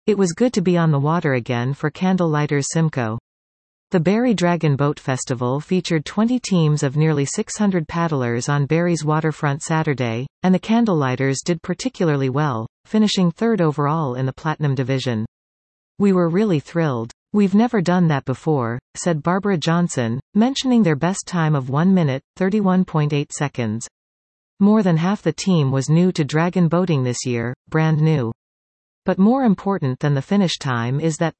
It was good to be on the water again for Candlelighters Simcoe. The Barrie Dragon Boat Festival featured 20 teams of nearly 600 paddlers on Barrie's waterfront Saturday, and the Candlelighters did particularly well, finishing third overall in the Platinum Division. "We were really thrilled. We've never done that before," said Barbara Johnson, mentioning their best time of 1 minute, 31.8 seconds. More than half the team was new to dragon boating this year, brand new. But more important than the finish time is that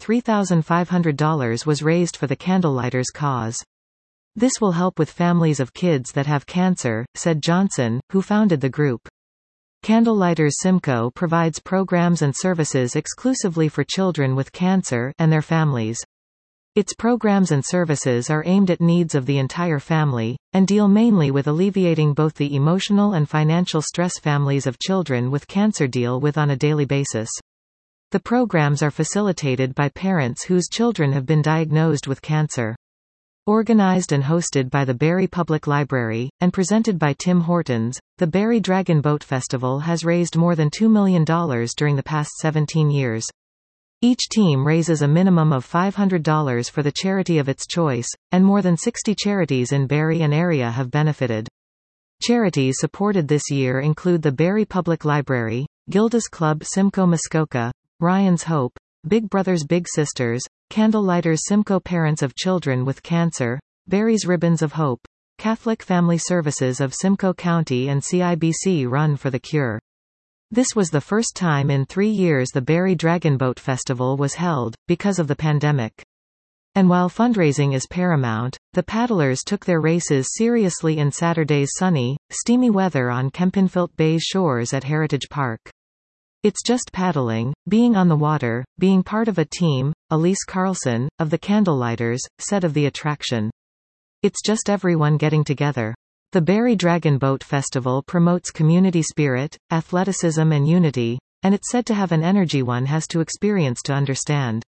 $3,500 was raised for the Candlelighters cause. "This will help with families of kids that have cancer," said Johnson, who founded the group. Candlelighters Simcoe provides programs and services exclusively for children with cancer and their families. Its programs and services are aimed at needs of the entire family, and deal mainly with alleviating both the emotional and financial stress families of children with cancer deal with on a daily basis. The programs are facilitated by parents whose children have been diagnosed with cancer. Organized and hosted by the Barrie Public Library, and presented by Tim Hortons, the Barrie Dragon Boat Festival has raised more than $2 million during the past 17 years. Each team raises a minimum of $500 for the charity of its choice, and more than 60 charities in Barrie and area have benefited. Charities supported this year include the Barrie Public Library, Gilda's Club Simcoe Muskoka, Ryan's Hope, Big Brothers Big Sisters, Candlelighters Simcoe Parents of Children with Cancer, Barrie's Ribbons of Hope, Catholic Family Services of Simcoe County and CIBC Run for the Cure. This was the first time in 3 years the Barrie Dragon Boat Festival was held, because of the pandemic. And while fundraising is paramount, the paddlers took their races seriously in Saturday's sunny, steamy weather on Kempenfelt Bay's shores at Heritage Park. "It's just paddling, being on the water, being part of a team," Elise Carlson, of the Candlelighters, said of the attraction. "It's just everyone getting together." The Barrie Dragon Boat Festival promotes community spirit, athleticism and unity, and it's said to have an energy one has to experience to understand.